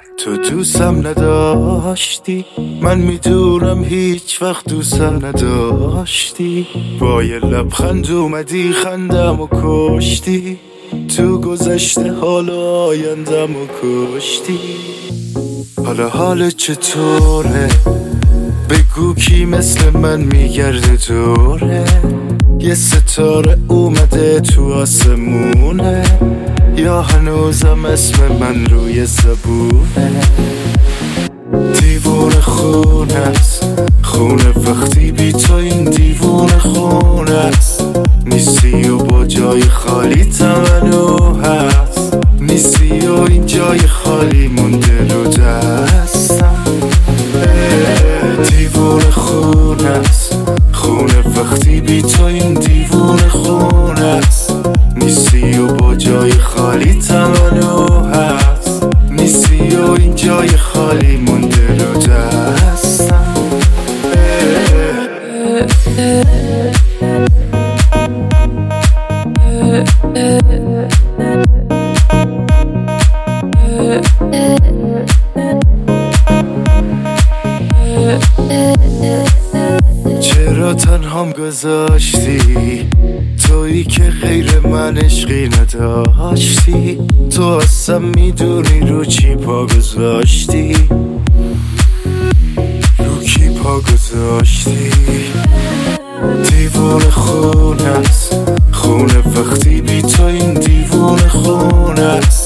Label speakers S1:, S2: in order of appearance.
S1: تو دوستم نداشتی، من میدونم هیچ وقت دوستم نداشتی. با یه لبخند اومدی خندم و کشتی، تو گذشته حال آیندم و کشتی. حالا چطوره؟ بگو کی مثل من میگرده دوره؟ یه ستاره اومده تو آسمونه، یا هنوزم اسم من روی زبونه؟ دیوونه خونه است، خونه وقتی بی تو این دیوونه خونه است. نیستی و با جای خالی تمنو هست، نیستی و این جای خالی مونده رو دستم. دیوونه خونه است، خونه وقتی بی تو این دیوونه خونه است. نیستی و با جای خالی تمنو هست، نیستی و این جای خالی مونده رو دستم. چرا تنهام گذاشتی؟ تویی که غیر من عشقی نداشتی. تو اصلا میدونی رو چی پا گذاشتی؟ رو کی پا گذاشتی؟ دیوونه خونه است، خونه وقتی بی تو این دیوونه خونه است.